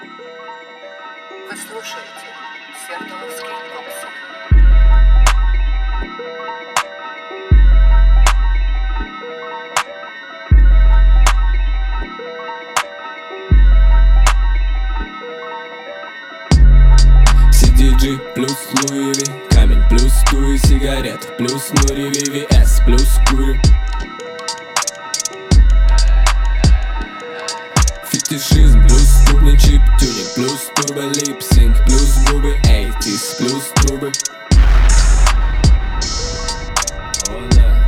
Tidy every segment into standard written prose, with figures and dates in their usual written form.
Вы слушаете Свердловский токсик. CDG плюс Луи Ви, камень плюс туи, сигарет плюс Нури VVS плюс кури. Фетишизм плюс ступни чип тюнинг плюс турбо липсинг плюс губы 80s плюс трубы. О, да.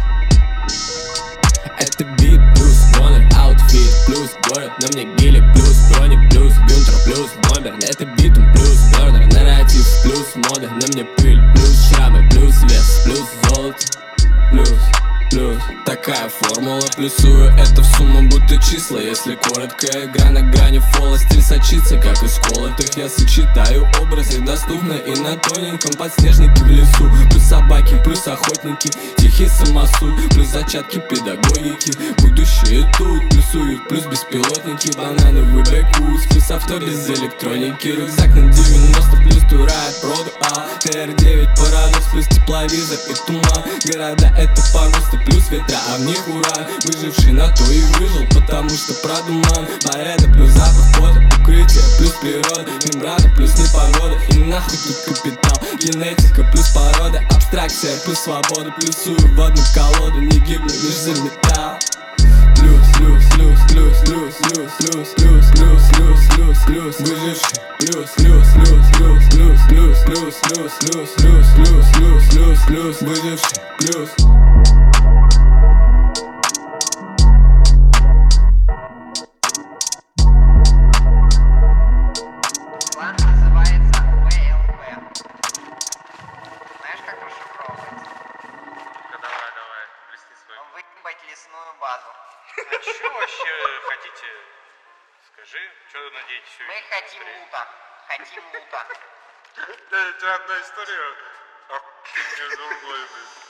Это бит плюс гонор, аутфит плюс город, на мне гелик плюс броник плюс Гюнтер плюс бомбер. Это битум плюс бернер, нарратив плюс мода, на мне пыль плюс шрамы плюс вес плюс золото плюс. Такая формула, плюсую это в сумму будто числа. Если коротко, игра на грани фола, стиль сочится, как из колотых. Я сочетаю образы доступно и на тоненьком подснежнике в лесу. Плюс собаки, плюс охотники, тихий самосуд, плюс зачатки педагогики. Будущее тут, плюсуют, плюс беспилотники, банановый бэкус, плюс авто без электроники, рюкзак на 90, плюс турает проду, ТР-9 парадокс, плюс тепловизор и туман. Города это погосты, плюс ветра, а в них уран. Выживший на то и выжил, потому что продуман. Барета плюс запах пота, укрытие плюс природа, мембрана плюс непогода. И нахуй тут капитал, генетика плюс порода, абстракция плюс свобода. Плюсую в одну колоду, не гибну лишь за металл. Плюс выживший, выживший, плюс. План называется ВЛП. Знаешь, как расшифровывается? Давай, плесни свою. Выебать лесную базу. А чё вообще хотите? Скажи, что надеетесь Мы увидеть? хотим лута. Хотим лута. Да, это одна история, а ты мне другой, блин.